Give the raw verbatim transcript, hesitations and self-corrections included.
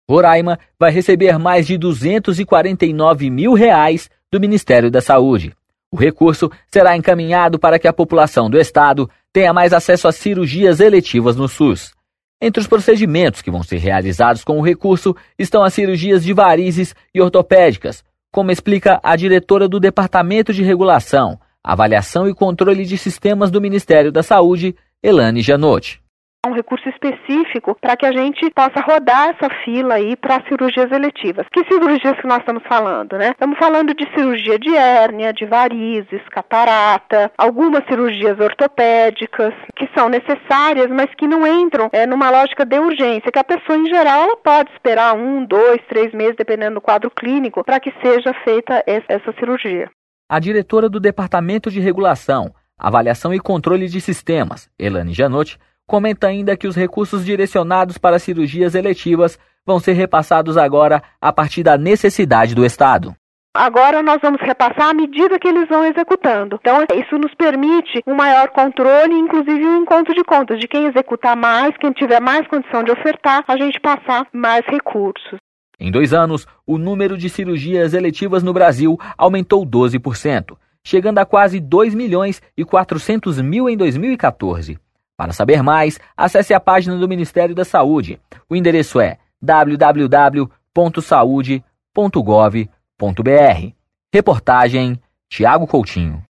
Roraima vai receber mais de duzentos e quarenta e nove mil reais do Ministério da Saúde. O recurso será encaminhado para que a população do estado tenha mais acesso a cirurgias eletivas no SUS. Entre os procedimentos que vão ser realizados com o recurso estão as cirurgias de varizes e ortopédicas, como explica a diretora do Departamento de Regulação, Avaliação e Controle de Sistemas do Ministério da Saúde, Elane Janotti. Um recurso específico para que a gente possa rodar essa fila aí para cirurgias eletivas. Que cirurgias que nós estamos falando, né? Estamos falando de cirurgia de hérnia, de varizes, catarata, algumas cirurgias ortopédicas que são necessárias, mas que não entram é, numa lógica de urgência, que a pessoa em geral ela pode esperar um, dois, três meses, dependendo do quadro clínico, para que seja feita essa cirurgia. A diretora do Departamento de Regulação, Avaliação e Controle de Sistemas, Elane Janotti, comenta ainda que os recursos direcionados para cirurgias eletivas vão ser repassados agora a partir da necessidade do Estado. Agora nós vamos repassar à medida que eles vão executando. Então isso nos permite um maior controle, inclusive um encontro de contas, de quem executar mais, quem tiver mais condição de ofertar, a gente passar mais recursos. Em dois anos, o número de cirurgias eletivas no Brasil aumentou doze por cento, chegando a quase dois milhões e quatrocentos mil em dois mil e quatorze. Para saber mais, acesse a página do Ministério da Saúde. O endereço é w w w ponto saude ponto gov ponto b r. Reportagem Tiago Coutinho.